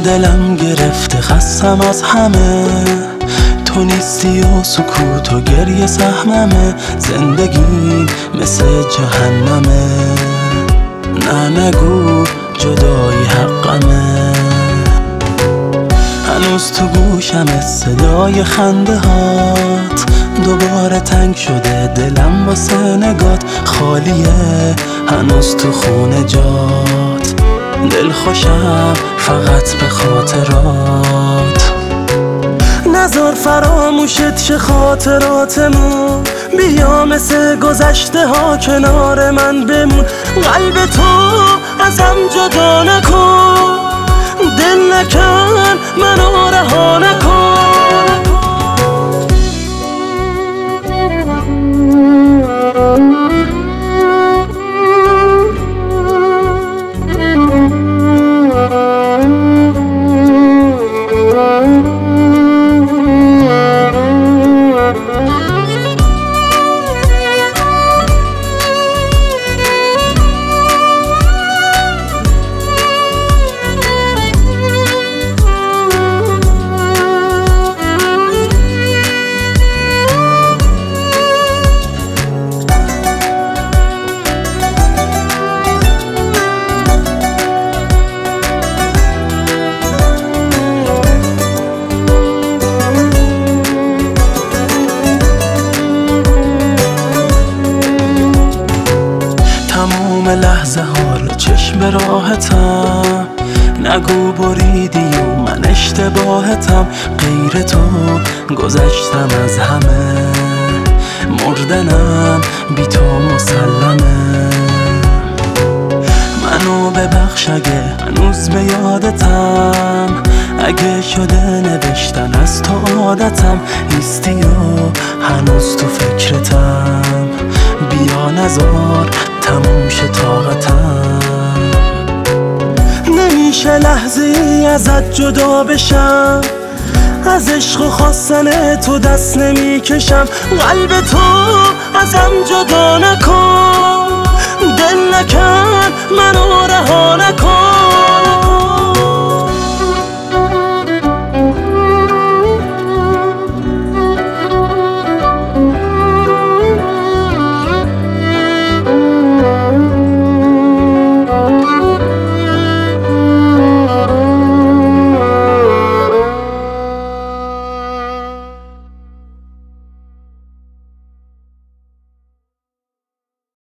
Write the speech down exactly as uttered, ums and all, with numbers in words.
دلم گرفته خستم از همه، تو نیستی و سکوت و گریه سهممه. زندگی مثل جهنمه، نه نگو جدایی حقمه. هنوز تو گوشم صدای خنده هات، دوباره تنگ شده دلم واسه نگات. خالیه هنوز تو خونه جات، دل خوشم فقط به خاطرات. نذار فراموشت شه خاطراتمون، بیا مثل گذشته ها کنار من بمون. قلب تو ازم جدا نکن، دل نکن منو رها نکن. تموم لحظه حال چشم راحتم، نگو بریدی و من اشتباهتم. غیر تو گذشتم از همه، مردنم بی تو مسلمه. منو ببخش اگه هنوز به یادتم، اگه شده نوشتن از تو عادتم. نیستی و هنوز تو فکرتم، بیا نزار تموم شه طاقتم. نمیشه لحظه ای ازت جدا بشم، از عشق و خواستن تو دست نمیکشم. قلب تو ازم جدا نکن.